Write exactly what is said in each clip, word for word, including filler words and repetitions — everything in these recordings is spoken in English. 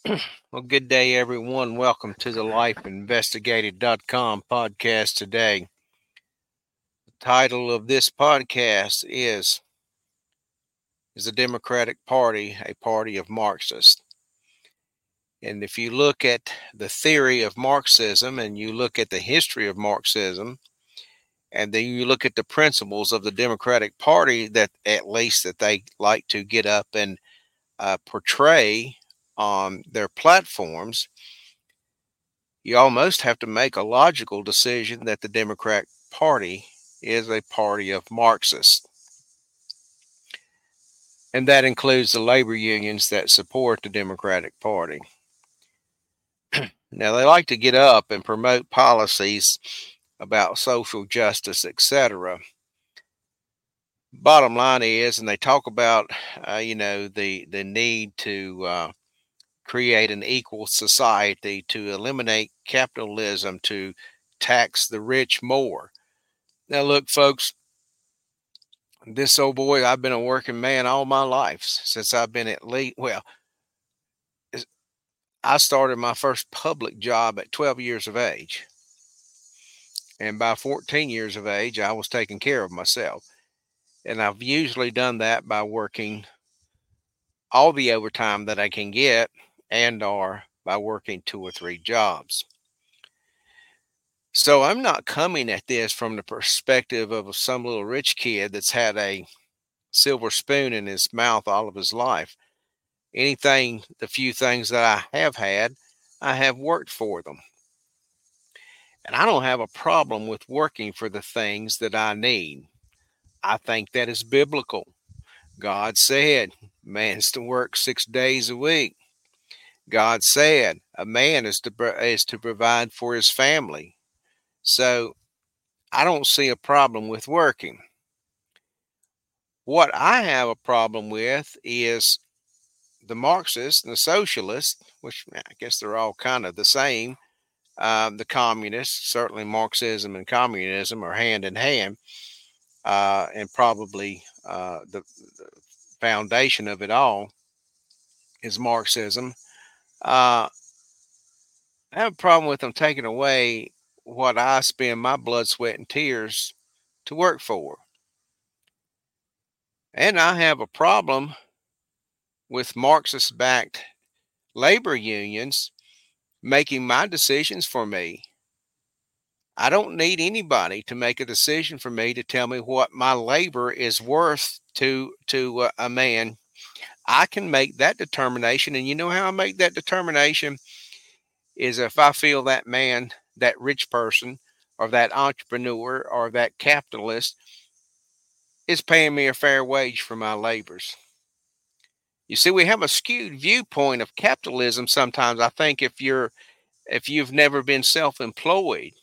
Well, good day, everyone. Welcome to the life investigated dot com podcast today. The title of this podcast is Is the Democratic Party a Party of Marxists? And if you look at the theory of Marxism and you look at the history of Marxism, and then you look at the principles of the Democratic Party that at least that they like to get up and uh, portray on their platforms, you almost have to make a logical decision that the Democratic Party is a party of Marxists. And that includes the labor unions that support the Democratic Party. Now, they like to get up and promote policies about social justice, et cetera. Bottom line is, and they talk about, uh, you know, the, the need to uh, create an equal society, to eliminate capitalism, to tax the rich more. Now, look, folks, this old boy, I've been a working man all my life since I've been at least, well, I started my first public job at twelve years of age. And by fourteen years of age, I was taking care of myself. And I've usually done that by working all the overtime that I can get and or by working two or three jobs. So I'm not coming at this from the perspective of some little rich kid that's had a silver spoon in his mouth all of his life. Anything, the few things that I have had, I have worked for them. And I don't have a problem with working for the things that I need. I think that is biblical. God said, man's to work six days a week. God said, a man is to, is to provide for his family. So I don't see a problem with working. What I have a problem with is the Marxists and the socialists, which I guess they're all kind of the same. Uh, the communists, certainly Marxism and communism are hand in hand, uh, and probably uh, the, the foundation of it all is Marxism. Uh, I have a problem with them taking away what I spend my blood, sweat, and tears to work for. And I have a problem with Marxist backed labor unions making my decisions for me. I don't need anybody to make a decision for me to tell me what my labor is worth to to uh, a man. I can make that determination, and you know how I make that determination is if I feel that man, that rich person, or that entrepreneur, or that capitalist is paying me a fair wage for my labors. You see, we have a skewed viewpoint of capitalism sometimes. I think if you're if you've never been self-employed,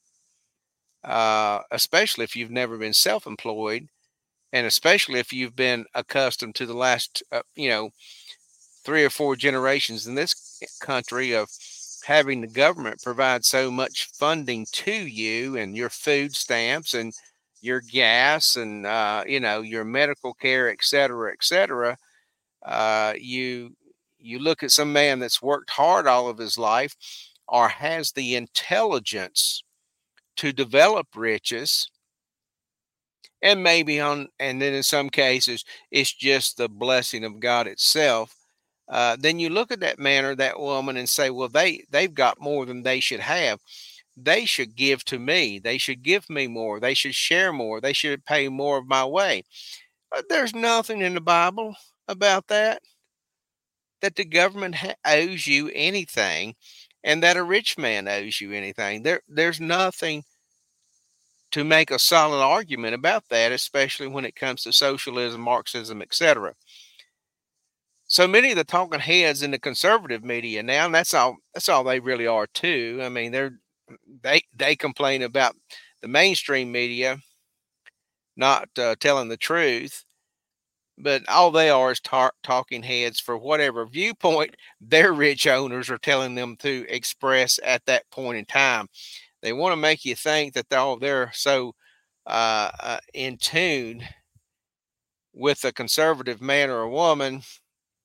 uh, especially if you've never been self-employed, and especially if you've been accustomed to the last, uh, you know, three or four generations in this country of having the government provide so much funding to you and your food stamps and your gas and, uh, you know, your medical care, et cetera, et cetera. Uh, you, you look at some man that's worked hard all of his life or has the intelligence to develop riches, and maybe on, and then in some cases, it's just the blessing of God itself. Uh, then you look at that man or that woman and say, well, they, they've got more than they should have. They should give to me. They should give me more. They should share more. They should pay more of my way. But there's nothing in the Bible about that, that the government ha- owes you anything and that a rich man owes you anything. There, there's nothing to make a solid argument about that, especially when it comes to socialism, Marxism, et cetera. So many of the talking heads in the conservative media now, and that's all that's all they really are too. I mean, they're they they complain about the mainstream media not uh, telling the truth, but all they are is tar- talking heads for whatever viewpoint their rich owners are telling them to express at that point in time. They want to make you think that they're, oh, they're so uh, uh, in tune with a conservative man or a woman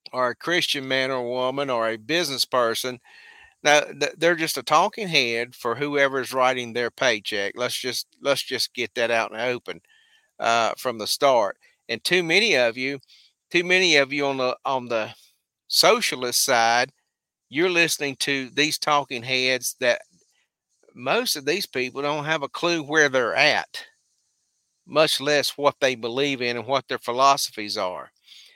or a Christian man or woman or a business person. Now they're just a talking head for whoever is writing their paycheck. Let's just let's just get that out in the open uh, from the start. And too many of you, too many of you on the on the socialist side, you're listening to these talking heads that most of these people don't have a clue where they're at, much less what they believe in and what their philosophies are.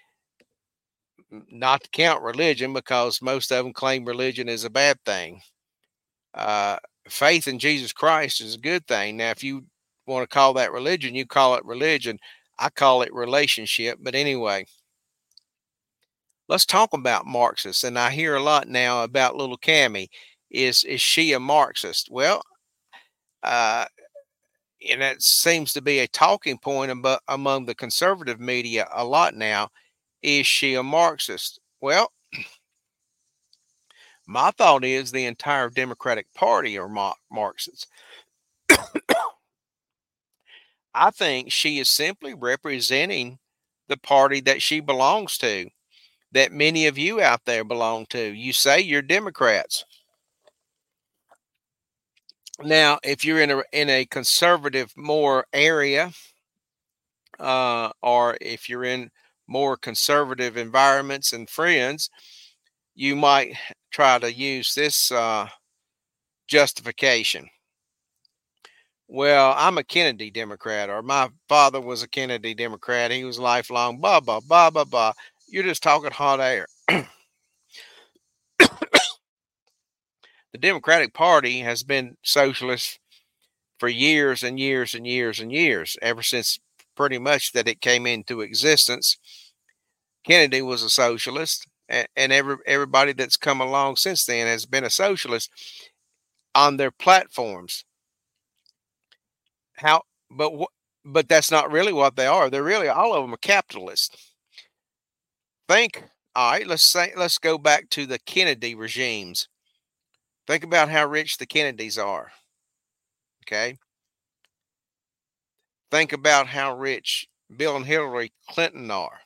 Not to count religion, because most of them claim religion is a bad thing. Uh, faith in Jesus Christ is a good thing. Now, if you want to call that religion, you call it religion. I call it relationship. But anyway, let's talk about Marxists. And I hear a lot now about little Cammy. Is is she a Marxist? Well, uh, and that seems to be a talking point abo- among the conservative media a lot now. Is she a Marxist? Well, my thought is the entire Democratic Party are Mar- Marxists. I think she is simply representing the party that she belongs to, that many of you out there belong to. You say you're Democrats. Now, if you're in a in a conservative more area, uh, or if you're in more conservative environments and friends, you might try to use this uh, justification. Well, I'm a Kennedy Democrat, or my father was a Kennedy Democrat. He was lifelong, blah, blah, blah, blah, blah. You're just talking hot air. The Democratic Party has been socialist for years and years and years and years, ever since pretty much that it came into existence. Kennedy was a socialist, and, and every, everybody that's come along since then has been a socialist on their platforms. How, but what? But that's not really what they are. They're really, all of them are capitalists. Think, all right, let's say, let's go back to the Kennedy regimes. Think about how rich the Kennedys are. Okay. Think about how rich Bill and Hillary Clinton are.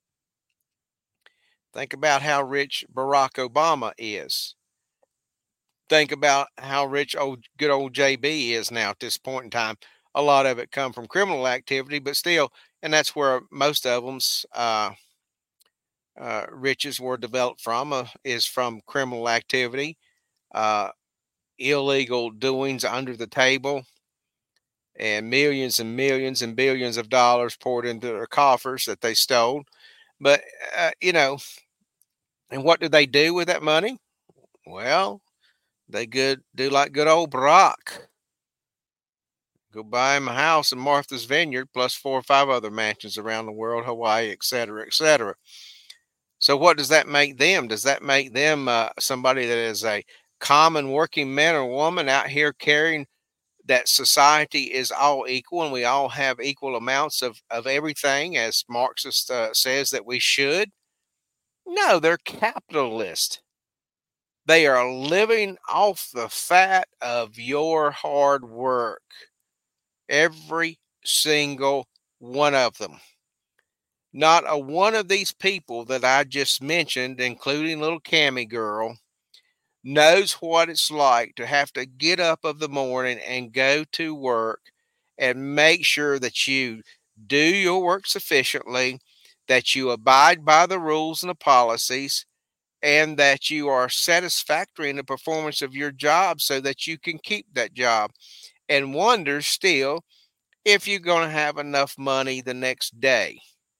Think about how rich Barack Obama is. Think about how rich old good old J B is now at this point in time. A lot of it come from criminal activity, but still, and that's where most of them's uh, uh, riches were developed from, uh, is from criminal activity, uh, illegal doings under the table, and millions and millions and billions of dollars poured into their coffers that they stole. But, uh, you know, and what do they do with that money? Well, they good do like good old Barack. Go buy him a house in Martha's Vineyard, plus four or five other mansions around the world, Hawaii, et cetera, et cetera. So, what does that make them? Does that make them uh, somebody that is a common working man or woman out here carrying that society is all equal and we all have equal amounts of, of everything, as Marxist uh, says that we should? No, they're capitalist. They are living off the fat of your hard work. Every single one of them. Not a one of these people that I just mentioned, including little Cammy girl, knows what it's like to have to get up of the morning and go to work and make sure that you do your work sufficiently, that you abide by the rules and the policies, and that you are satisfactory in the performance of your job so that you can keep that job, and wonders still if you're going to have enough money the next day.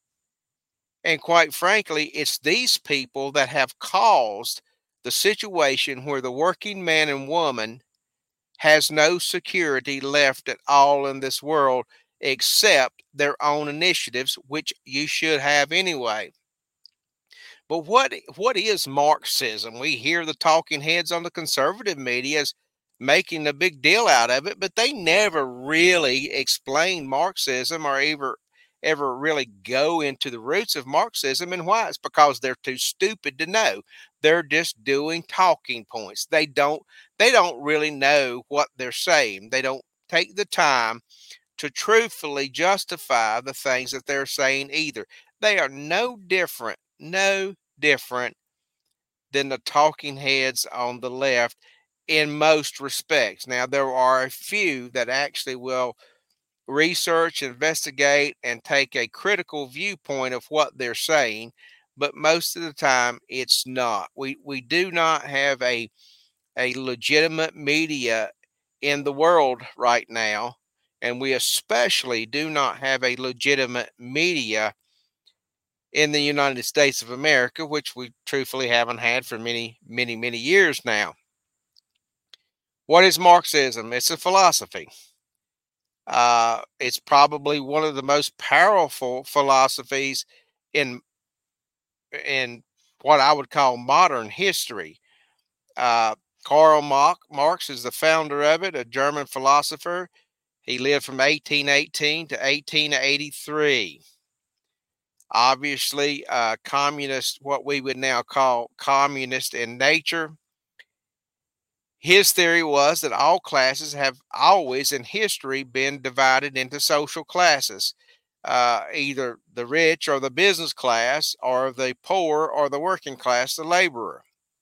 And quite frankly, it's these people that have caused the situation where the working man and woman has no security left at all in this world except their own initiatives, which you should have anyway. But what what is Marxism? We hear the talking heads on the conservative media is making a big deal out of it, but they never really explain Marxism or ever ever really go into the roots of Marxism and why. It's because they're too stupid to know. They're just doing talking points. They don't they don't really know what they're saying. They don't take the time to truthfully justify the things that they're saying either. They are no different, no different than the talking heads on the left in most respects. Now, there are a few that actually will research, investigate, and take a critical viewpoint of what they're saying, but most of the time it's not. We we do not have a a legitimate media in the world right now, and we especially do not have a legitimate media in the United States of America, which we truthfully haven't had for many, many, many years now. What is Marxism? It's a philosophy. Uh, it's probably one of the most powerful philosophies in in what I would call modern history. Uh, Karl Marx is the founder of it, a German philosopher. He lived from eighteen eighteen to eighteen eighty-three. Obviously, uh, communist, what we would now call communist in nature. His theory was that all classes have always in history been divided into social classes, uh, either the rich or the business class, or the poor or the working class, the laborer.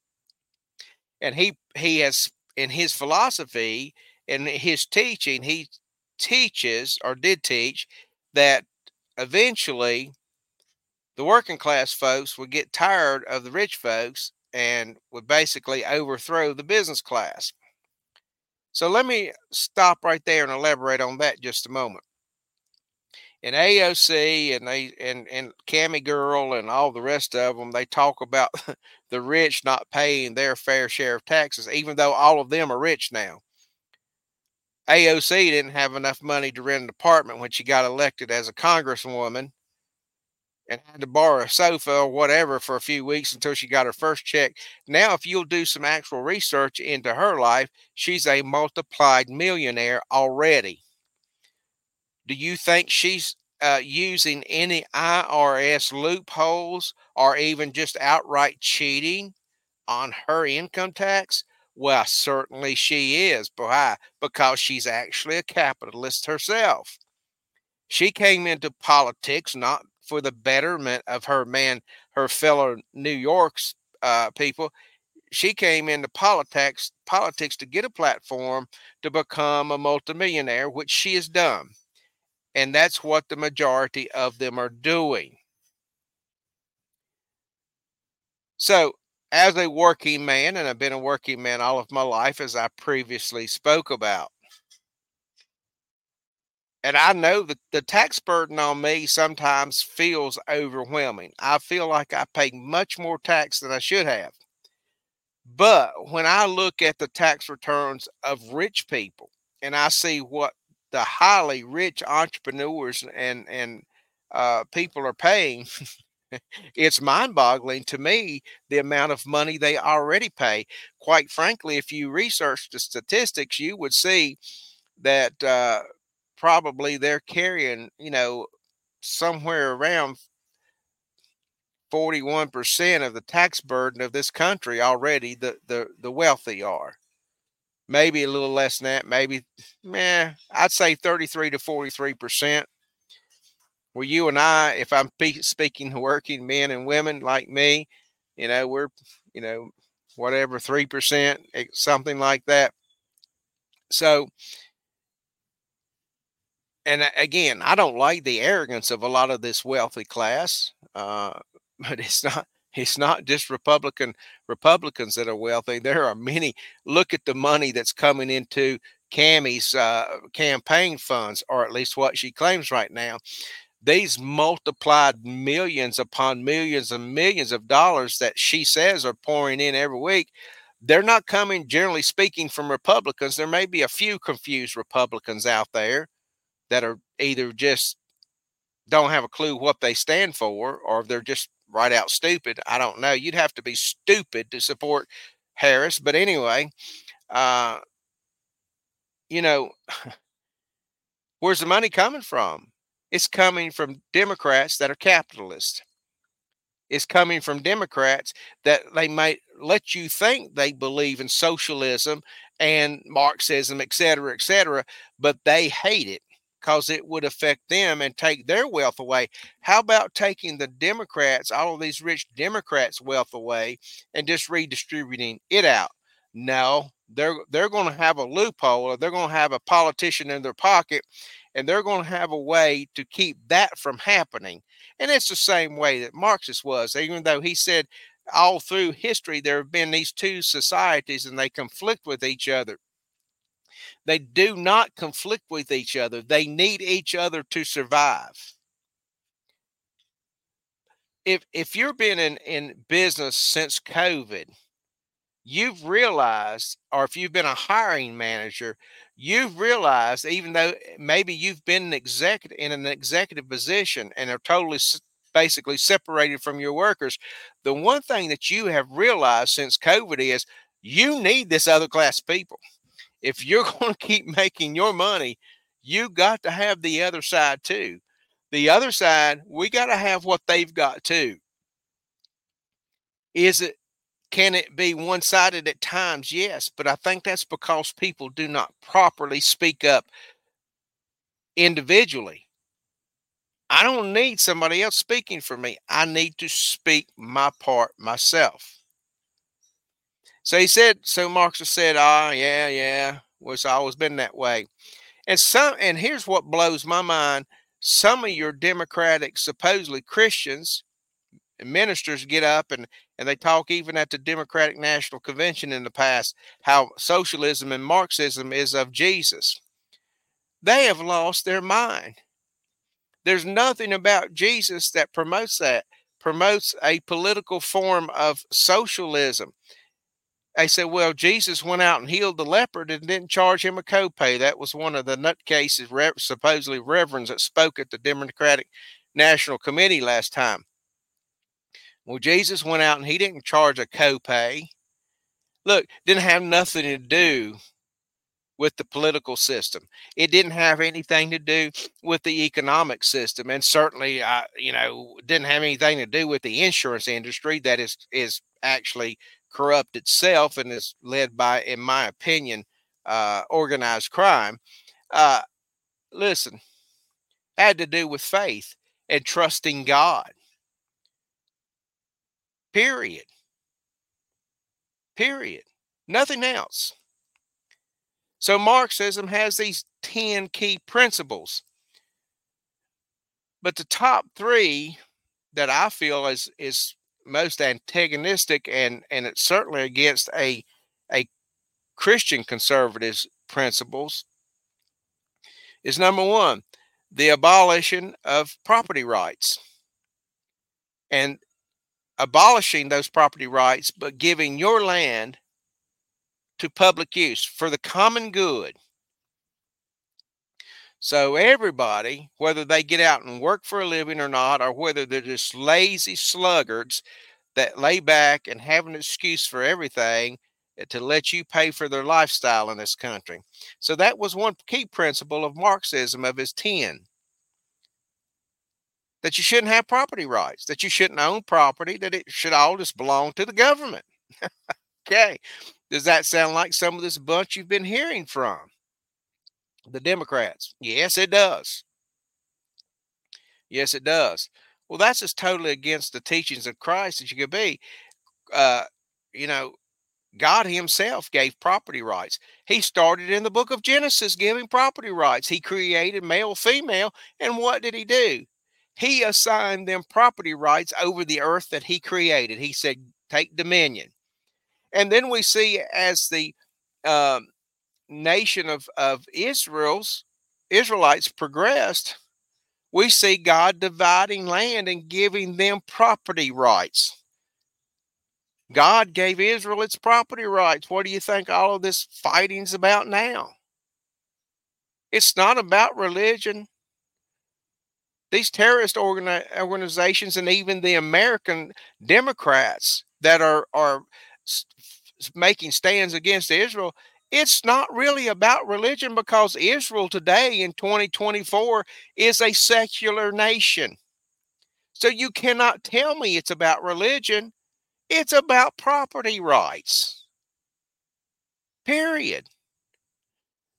And he he has, in his philosophy and his teaching, he teaches or did teach that eventually the working class folks would get tired of the rich folks and would basically overthrow the business class. So let me stop right there and elaborate on that just a moment. In A O C and they and and Cammy Girl and all the rest of them, they talk about the rich not paying their fair share of taxes, even though all of them are rich now. A O C didn't have enough money to rent an apartment when she got elected as a congresswoman, and had to borrow a sofa or whatever for a few weeks until she got her first check. Now, if you'll do some actual research into her life, she's a multiplied millionaire already. Do you think she's uh, using any I R S loopholes or even just outright cheating on her income tax? Well, certainly she is. Why? Because she's actually a capitalist herself. She came into politics not for the betterment of her man, her fellow New York's uh, people. She came into politics, politics to get a platform to become a multimillionaire, which she has done. And that's what the majority of them are doing. So, as a working man, and I've been a working man all of my life, as I previously spoke about, and I know that the tax burden on me sometimes feels overwhelming. I feel like I pay much more tax than I should have. But when I look at the tax returns of rich people and I see what the highly rich entrepreneurs and and uh, people are paying, it's mind-boggling to me the amount of money they already pay. Quite frankly, if you research the statistics, you would see that uh, probably they're carrying, you know, somewhere around forty-one percent of the tax burden of this country already. The the the wealthy are. Maybe a little less than that. Maybe, man, I'd say thirty-three to forty-three percent. Where you and I, if I'm pe- speaking to working men and women like me, you know, we're, you know, whatever, three percent, something like that. So, and again, I don't like the arrogance of a lot of this wealthy class, uh, but it's not. It's not just Republican Republicans that are wealthy. There are many. Look at the money that's coming into Cammy's uh, campaign funds, or at least what she claims right now. These multiplied millions upon millions and millions of dollars that she says are pouring in every week, they're not coming, generally speaking, from Republicans. There may be a few confused Republicans out there that are either just don't have a clue what they stand for, or they're just right out stupid. I don't know. You'd have to be stupid to support Harris. But anyway, uh, you know, where's the money coming from? It's coming from Democrats that are capitalists. It's coming from Democrats that they might let you think they believe in socialism and Marxism, et cetera, et cetera, but they hate it. because it would affect them and take their wealth away. How about taking the Democrats, all of these rich Democrats' wealth away and just redistributing it out? No, they're they're going to have a loophole, or they're going to have a politician in their pocket, and they're going to have a way to keep that from happening. And it's the same way that Marxist was, even though he said all through history there have been these two societies and they conflict with each other. They do not conflict with each other. They need each other to survive. If if you've been in, in business since COVID, you've realized, or if you've been a hiring manager, you've realized, even though maybe you've been an executive in an executive position and are totally basically separated from your workers, the one thing that you have realized since COVID is you need this other class of people. If you're going to keep making your money, you got to have the other side too. The other side, we got to have what they've got too. Is it, can it be one-sided at times? Yes, but I think that's because people do not properly speak up individually. I don't need somebody else speaking for me. I need to speak my part myself. So he said, so Marxist said, ah, yeah, yeah, well, it's always been that way. And some, and here's what blows my mind. Some of your Democratic, supposedly Christians and ministers get up and, and they talk even at the Democratic National Convention in the past, how socialism and Marxism is of Jesus. They have lost their mind. There's nothing about Jesus that promotes that, promotes a political form of socialism. They said, well, Jesus went out and healed the leopard and didn't charge him a copay. That was one of the nutcases, supposedly reverends, that spoke at the Democratic National Committee last time. Well, Jesus went out and he didn't charge a copay. Look, didn't have nothing to do with the political system. It didn't have anything to do with the economic system, and certainly, uh, you know, didn't have anything to do with the insurance industry that is is actually corrupt itself and is led by, in my opinion, uh, organized crime. Uh, listen, had to do with faith and trusting God. Period. Period. Nothing else. So Marxism has these ten key principles. But the top three that I feel is is most antagonistic, and, and it's certainly against a, a Christian conservative's principles, is number one, the abolition of property rights. And abolishing those property rights, but giving your land to public use for the common good. So everybody, whether they get out and work for a living or not, or whether they're just lazy sluggards that lay back and have an excuse for everything to let you pay for their lifestyle in this country. So that was one key principle of Marxism, of his ten. That you shouldn't have property rights, that you shouldn't own property, that it should all just belong to the government. Okay. Does that sound like some of this bunch you've been hearing from the Democrats? Yes, it does. Yes, it does. Well, that's just totally against the teachings of Christ that you could be. Uh, you know, God himself gave property rights. He started in the book of Genesis giving property rights. He created male, female, and what did he do? He assigned them property rights over the earth that he created. He said, take dominion. And then we see, as the um, nation of, of Israel's Israelites progressed, we see God dividing land and giving them property rights. God gave Israel its property rights. What do you think all of this fighting's about now? It's not about religion. These terrorist organi- organizations and even the American Democrats that are, are making stands against Israel, it's not really about religion, because Israel today in twenty twenty-four is a secular nation. So you cannot tell me it's about religion. It's about property rights. Period.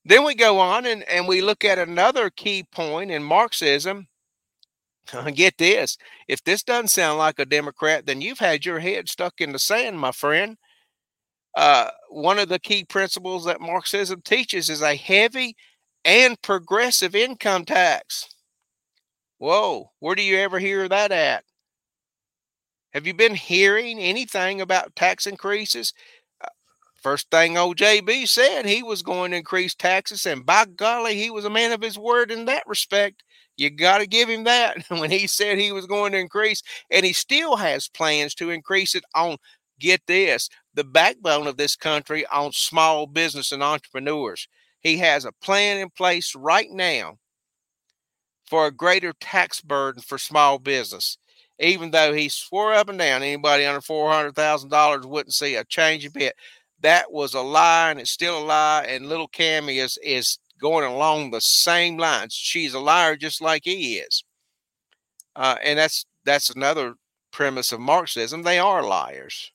Then we go on and, and we look at another key point in Marxism. Get this. If this doesn't sound like a Democrat, then you've had your head stuck in the sand, my friend. Uh, one of the key principles that Marxism teaches is a heavy and progressive income tax. Whoa, where do you ever hear that at? Have you been hearing anything about tax increases? Uh, First thing old J B said, he was going to increase taxes, and by golly, he was a man of his word in that respect. You got to give him that when he said he was going to increase, and he still has plans to increase it on, get this, the backbone of this country, on small business and entrepreneurs. He has a plan in place right now for a greater tax burden for small business. Even though he swore up and down anybody under four hundred thousand dollars wouldn't see a change a bit. That was a lie, and it's still a lie. And little Cammy is, is going along the same lines. She's a liar just like he is. Uh, and that's that's another premise of Marxism. They are liars.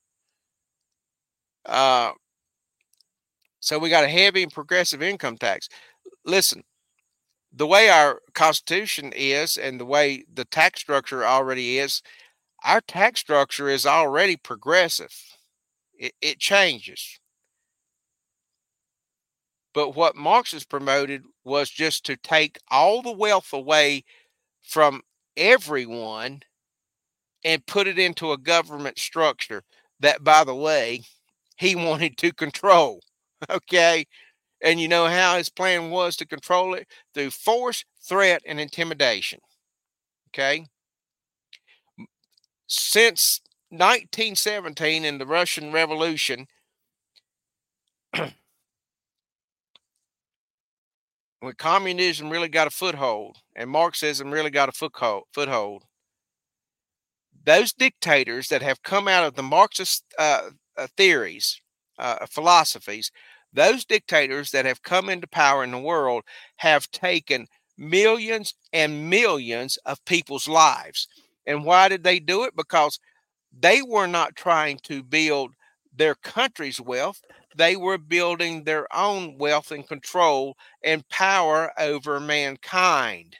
Uh, so we got a heavy and progressive income tax. Listen, the way our Constitution is and the way the tax structure already is, our tax structure is already progressive. It, it changes. But what Marx promoted was just to take all the wealth away from everyone and put it into a government structure that, by the way, he wanted to control. Okay. And you know how his plan was to control it? Through force, threat, and intimidation. Okay. Since nineteen seventeen in the Russian Revolution, when communism really got a foothold and Marxism really got a foothold, foothold those dictators that have come out of the Marxist uh, uh, theories, uh, philosophies, those dictators that have come into power in the world have taken millions and millions of people's lives. And why did they do it? Because they were not trying to build their country's wealth. They were building their own wealth and control and power over mankind.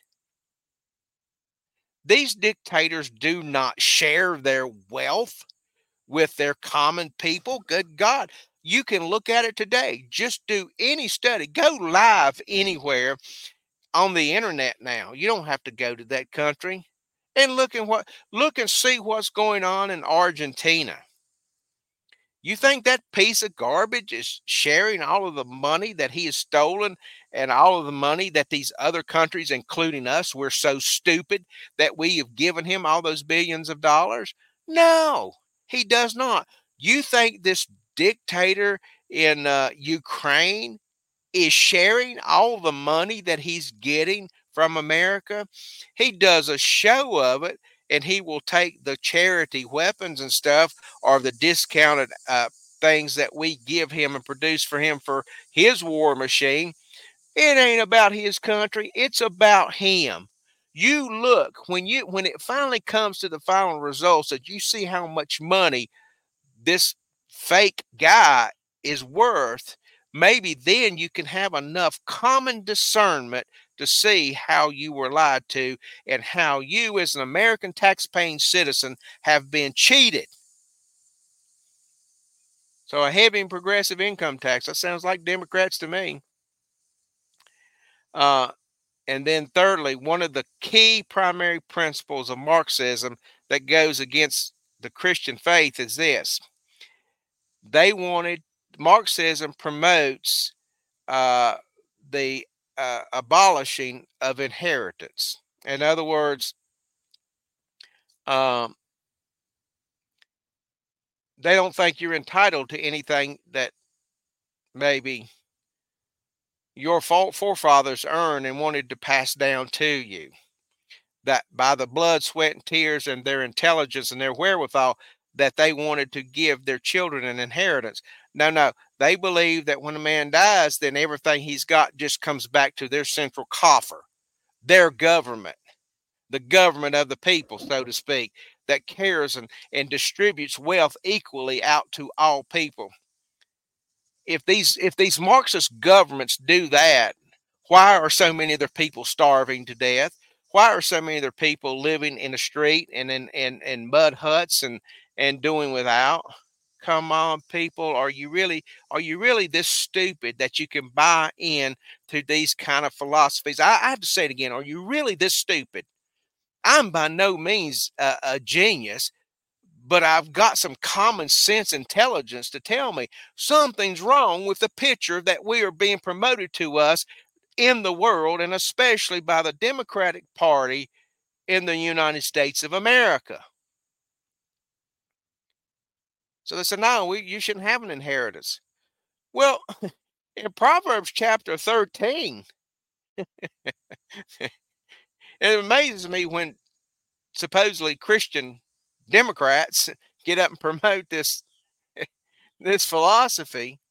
These dictators do not share their wealth with their common people. Good God. You can look at it today. Just do any study. Go live anywhere on the internet now. You don't have to go to that country. And look and what look and see what's going on in Argentina. You think that piece of garbage is sharing all of the money that he has stolen and all of the money that these other countries, including us, we're so stupid that we have given him all those billions of dollars? No, he does not. You think this dictator in uh, Ukraine is sharing all the money that he's getting from America? He does a show of it, and he will take the charity weapons and stuff or the discounted uh, things that we give him and produce for him for his war machine. It ain't about his country. It's about him. You look when you when it finally comes to the final results that you see how much money this fake guy is worth, maybe then you can have enough common discernment to see how you were lied to and how you, as an American tax-paying citizen, have been cheated. So a heavy and progressive income tax, that sounds like Democrats to me. Uh, and then thirdly, one of the key primary principles of Marxism that goes against the Christian faith is this. They wanted, Marxism promotes uh, the uh, abolishing of inheritance. In other words, um, they don't think you're entitled to anything that maybe your forefathers earned and wanted to pass down to you. That by the blood, sweat, and tears and their intelligence and their wherewithal, that they wanted to give their children an inheritance. No, no. They believe that when a man dies, then everything he's got just comes back to their central coffer, their government, the government of the people, so to speak, that cares and, and distributes wealth equally out to all people. if these if these Marxist governments do that, why are so many of their people starving to death? Why are so many of their people living in the street and in in, in mud huts and and doing without? Come on, people, are you really are you really this stupid that you can buy in to these kind of philosophies? I, I have to say it again. Are you really this stupid? I'm by no means a, a genius, but I've got some common sense intelligence to tell me something's wrong with the picture that we are being promoted to us in the world, and especially by the Democratic Party in the United States of America. So they said, no, we, you shouldn't have an inheritance. Well, in Proverbs chapter thirteen, it amazes me when supposedly Christian Democrats get up and promote this this philosophy.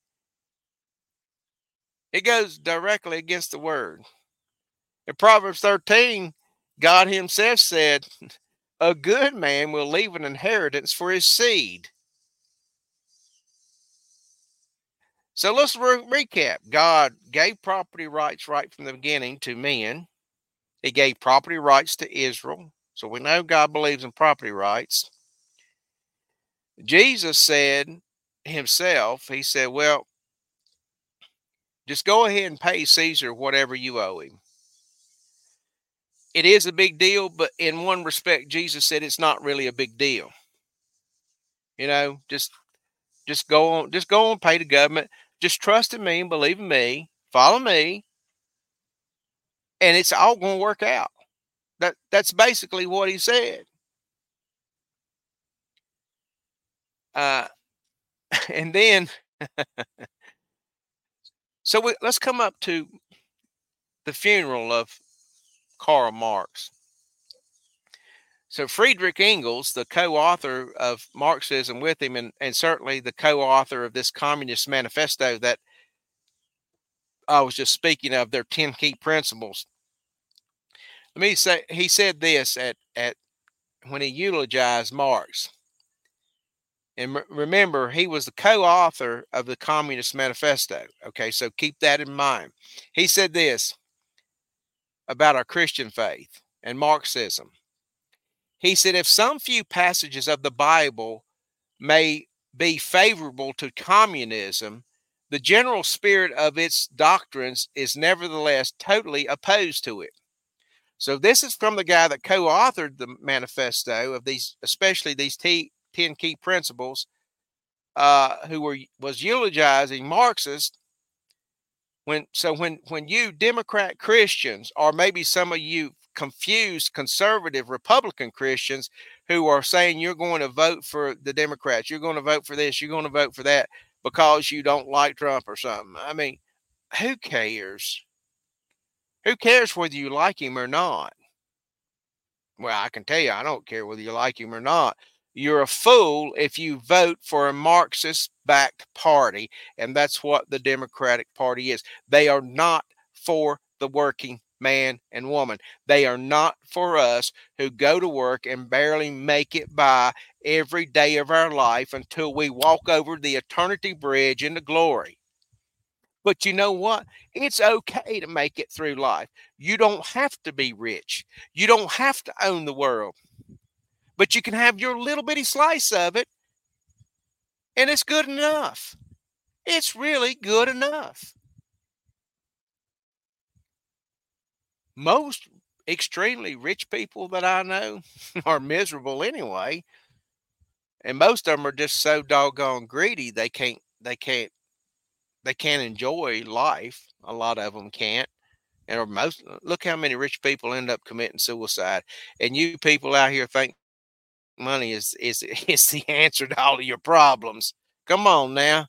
It goes directly against the word. In Proverbs thirteen, God himself said, a good man will leave an inheritance for his seed. So let's re- recap. God gave property rights right from the beginning to men. He gave property rights to Israel. So we know God believes in property rights. Jesus said himself, he said, well, just go ahead and pay Caesar whatever you owe him. It is a big deal, but in one respect, Jesus said it's not really a big deal. You know, just just go on, just go on, pay the government. Just trust in me and believe in me, follow me, and it's all going to work out. That that's basically what he said. Uh, and then, so we, let's come up to the funeral of Karl Marx. So Friedrich Engels, the co-author of Marxism with him, and, and certainly the co-author of this Communist Manifesto that I was just speaking of, their ten key principles. Let me say, he said this at, at when he eulogized Marx. And remember, he was the co-author of the Communist Manifesto. Okay, so keep that in mind. He said this about our Christian faith and Marxism. He said, if some few passages of the Bible may be favorable to communism, the general spirit of its doctrines is nevertheless totally opposed to it. So this is from the guy that co-authored the manifesto of these, especially these t- ten key principles, uh, who were was eulogizing Marxists. When so when when you Democrat Christians, or maybe some of you confused conservative Republican Christians who are saying you're going to vote for the Democrats, you're going to vote for this, you're going to vote for that because you don't like Trump or something. I mean, who cares? Who cares whether you like him or not? Well, I can tell you, I don't care whether you like him or not. You're a fool if you vote for a Marxist-backed party, and that's what the Democratic Party is. They are not for the working man and woman. They are not for us who go to work and barely make it by every day of our life until we walk over the eternity bridge into glory. But you know what? It's okay to make it through life. You don't have to be rich. You don't have to own the world. But you can have your little bitty slice of it, and it's good enough. It's really good enough. Most extremely rich people that I know are miserable anyway. And most of them are just so doggone greedy they can't they can't they can't enjoy life. A lot of them can't. And or most look how many rich people end up committing suicide. And you people out here think money is is is the answer to all of your problems. Come on now.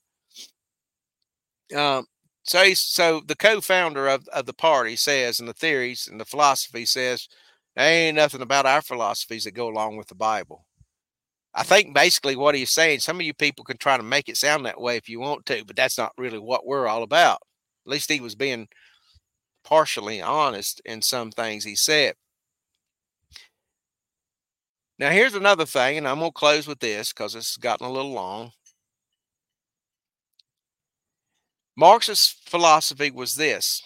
Um, so he's, so the co-founder of, of the party says, and the theories and the philosophy says, there ain't nothing about our philosophies that go along with the Bible. I think basically what he's saying, some of you people can try to make it sound that way if you want to, but that's not really what we're all about. At least he was being partially honest in some things he said. Now, here's another thing, and I'm going to close with this because it's gotten a little long. Marxist philosophy was this: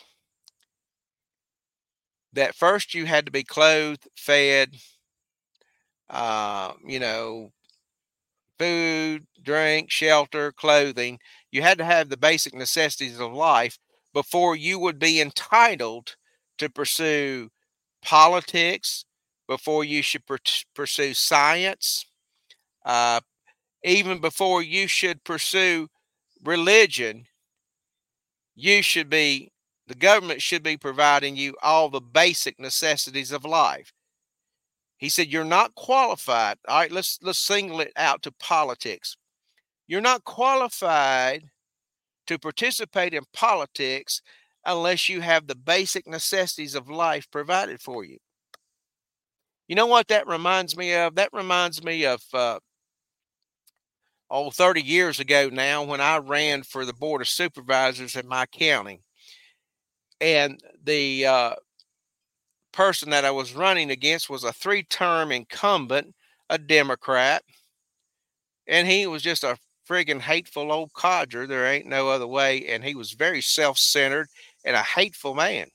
that first you had to be clothed, fed, uh, you know, food, drink, shelter, clothing. You had to have the basic necessities of life before you would be entitled to pursue politics, before you should per- pursue science, uh, even before you should pursue religion. You should be, the government should be providing you all the basic necessities of life. He said, you're not qualified. All right, let's let's single it out to politics. You're not qualified to participate in politics unless you have the basic necessities of life provided for you. You know what that reminds me of? That reminds me of uh, oh, thirty years ago now, when I ran for the Board of Supervisors in my county. And the uh, person that I was running against was a three-term incumbent, a Democrat. And he was just a friggin' hateful old codger. There ain't no other way. And he was very self-centered and a hateful man.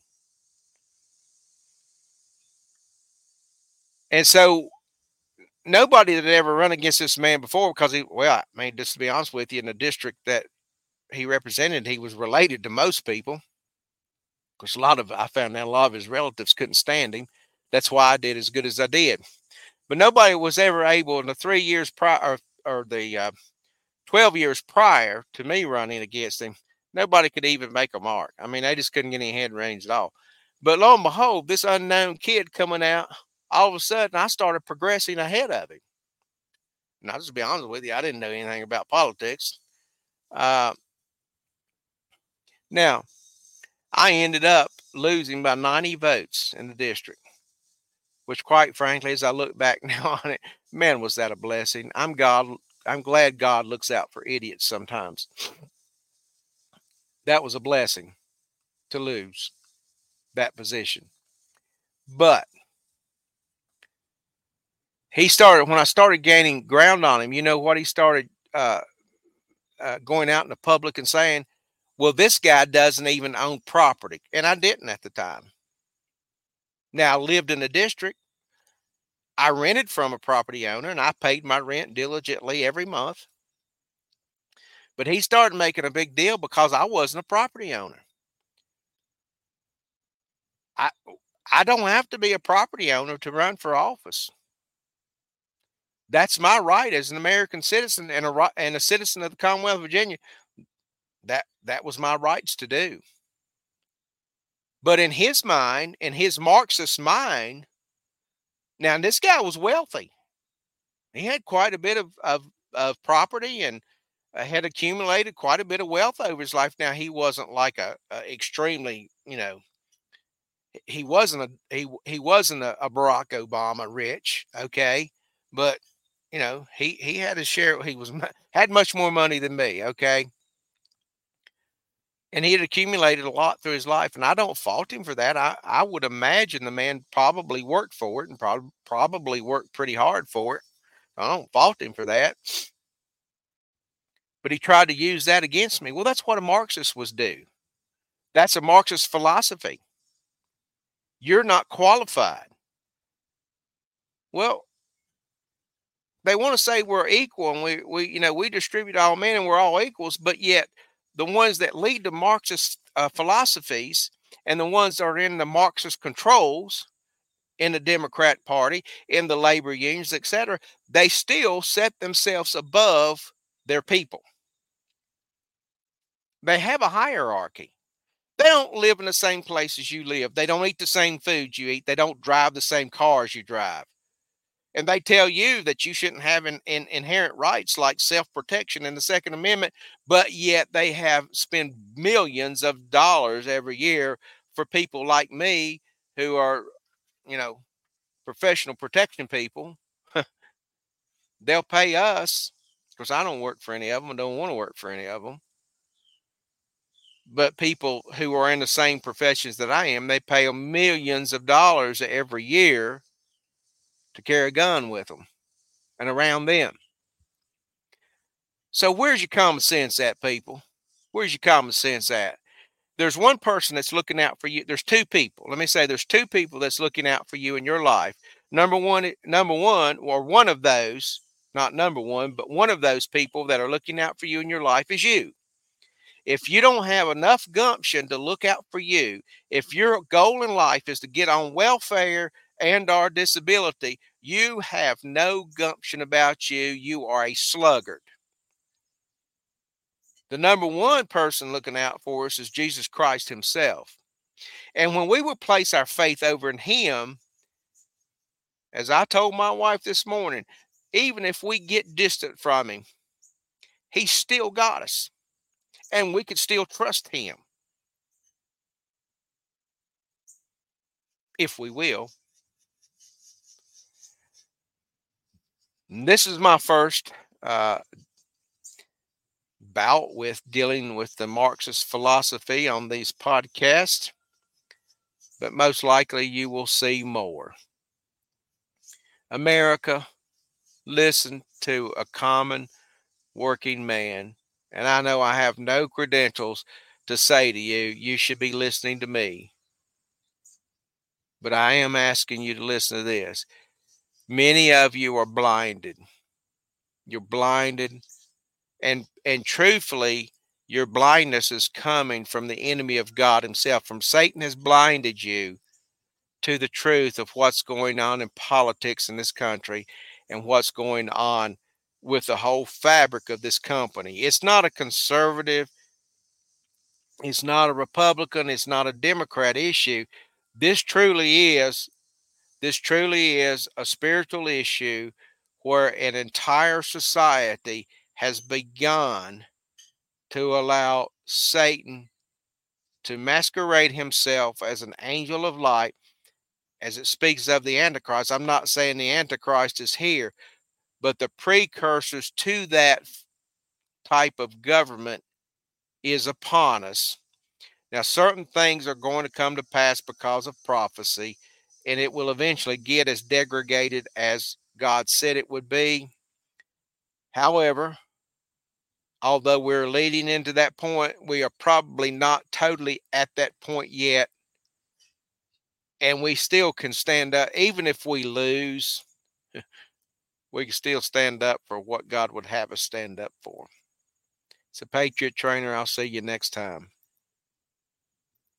And so nobody that had ever run against this man before, because he, well, I mean, just to be honest with you, in the district that he represented, he was related to most people. Because a lot of, I found out a lot of his relatives couldn't stand him. That's why I did as good as I did. But nobody was ever able in the three years prior, or, or the uh, twelve years prior to me running against him, nobody could even make a mark. I mean, they just couldn't get any head range at all. But lo and behold, this unknown kid coming out, all of a sudden I started progressing ahead of him. And I'll just be honest with you, I didn't know anything about politics. Uh, now, I ended up losing by ninety votes in the district, which, quite frankly, as I look back now on it, man, was that a blessing. I'm God. I'm glad God looks out for idiots sometimes. That was a blessing to lose that position. But he started, when I started gaining ground on him, you know what he started uh, uh, going out in the public and saying, well, this guy doesn't even own property. And I didn't at the time. Now, I lived in the district. I rented from a property owner and I paid my rent diligently every month. But he started making a big deal because I wasn't a property owner. I I don't have to be a property owner to run for office. That's my right as an American citizen and a and a citizen of the Commonwealth of Virginia. That that was my rights to do. But in his mind, in his Marxist mind, now this guy was wealthy. He had quite a bit of of, of property and uh, had accumulated quite a bit of wealth over his life. Now he wasn't like a, a extremely, you know, he wasn't a he he wasn't a, a Barack Obama rich, okay, but you know he he had his share. He was had much more money than me, okay, and he had accumulated a lot through his life, and I don't fault him for that. I I would imagine the man probably worked for it and probably probably worked pretty hard for it. I don't fault him for that, but he tried to use that against me. Well, that's what a Marxist was do. That's a Marxist philosophy. You're not qualified. Well, they want to say we're equal and we, we you know we distribute all men and we're all equals, but yet the ones that lead the Marxist uh, philosophies and the ones that are in the Marxist controls in the Democrat Party, in the labor unions, et cetera, they still set themselves above their people. They have a hierarchy. They don't live in the same place as you live. They don't eat the same food you eat. They don't drive the same cars you drive. And they tell you that you shouldn't have an, an inherent rights like self-protection in the Second Amendment, but yet they have spent millions of dollars every year for people like me who are, you know, professional protection people. They'll pay us because I don't work for any of them. I don't want to work for any of them. But people who are in the same professions that I am, they pay them millions of dollars every year to carry a gun with them and around them. So where's your common sense at, people? Where's your common sense at? There's one person that's looking out for you. There's two people. Let me say there's two people that's looking out for you in your life. Number one, number one, or one of those, not number one, but one of those people that are looking out for you in your life is you. If you don't have enough gumption to look out for you, if your goal in life is to get on welfare and or disability, you have no gumption about you. You are a sluggard. The number one person looking out for us is Jesus Christ himself. And when we will place our faith over in him, as I told my wife this morning, even if we get distant from him, he's still got us. And we could still trust him. If we will. And this is my first uh, bout with dealing with the Marxist philosophy on these podcasts. But most likely you will see more. America, listen to a common working man. And I know I have no credentials to say to you, you should be listening to me. But I am asking you to listen to this. Many of you are blinded. You're blinded. And, and truthfully, your blindness is coming from the enemy of God himself. From Satan has blinded you to the truth of what's going on in politics in this country and what's going on with the whole fabric of this company. It's not a conservative, it's not a Republican, it's not a Democrat issue. This truly is, this truly is a spiritual issue where an entire society has begun to allow Satan to masquerade himself as an angel of light. As it speaks of the Antichrist, I'm not saying the Antichrist is here, but the precursors to that type of government is upon us. Now, certain things are going to come to pass because of prophecy, and it will eventually get as degraded as God said it would be. However, although we're leading into that point, we are probably not totally at that point yet. And we still can stand up, even if we lose, we can still stand up for what God would have us stand up for. It's a Patriot Trainer. I'll see you next time.